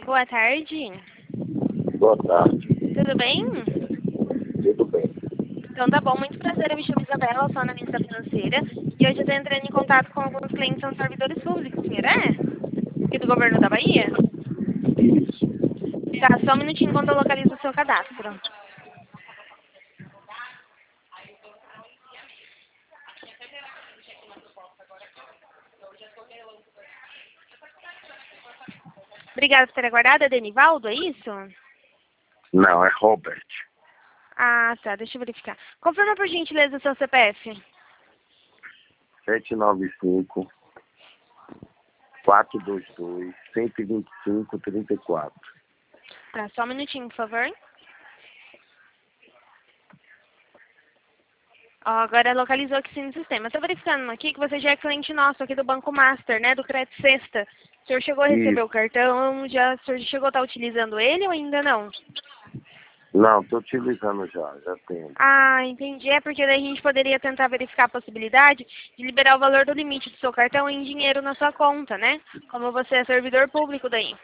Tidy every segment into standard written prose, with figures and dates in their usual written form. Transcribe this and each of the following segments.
boa tarde. Boa tarde. Tudo bem? Tudo bem. Então tá bom, muito prazer, eu me chamo Isabela, sou analista financeira e hoje eu estou entrando em contato com alguns clientes que são servidores públicos, o senhor é? Aqui do governo da Bahia? Isso. Tá, só um minutinho enquanto eu localizo o seu cadastro. Obrigada por ter aguardado, é Denivaldo, é isso? Não, é Robert. Ah, tá, deixa eu verificar. Confirma por gentileza o seu CPF. 795 422 125 34. Tá, só um minutinho, por favor. Ó, agora localizou aqui sim no sistema. Estou verificando aqui que você já é cliente nosso aqui do Banco Master, né, do Crédito Sexta. O senhor chegou a receber Isso. o cartão, o senhor chegou a estar utilizando ele ou ainda não? Não, estou utilizando já tenho. Ah, entendi. É porque daí a gente poderia tentar verificar a possibilidade de liberar o valor do limite do seu cartão em dinheiro na sua conta, né? Como você é servidor público daí.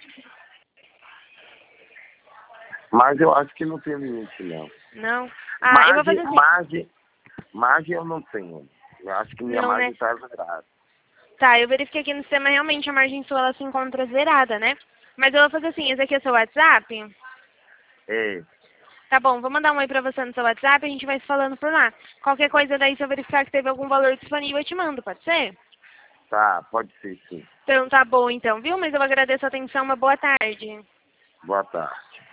Mas eu acho que não tem limite, não. Não? Ah, eu vou fazer assim. Margem eu não tenho. Eu acho que minha Não, margem né? está zerada. Tá, eu verifiquei aqui no sistema, realmente a margem sua ela se encontra zerada, né? Mas eu vou fazer assim, esse aqui é seu WhatsApp? É, Tá bom, vou mandar um oi pra você no seu WhatsApp e a gente vai se falando por lá. Qualquer coisa daí, se eu verificar que teve algum valor disponível, eu te mando, pode ser? tá, pode ser sim. Então tá bom então, viu? Mas eu agradeço a atenção, uma boa tarde. Boa tarde.